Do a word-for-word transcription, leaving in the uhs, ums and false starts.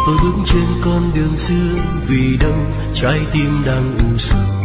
tôi bước trên con đường xưa vì đâu trái tim đang u sầu.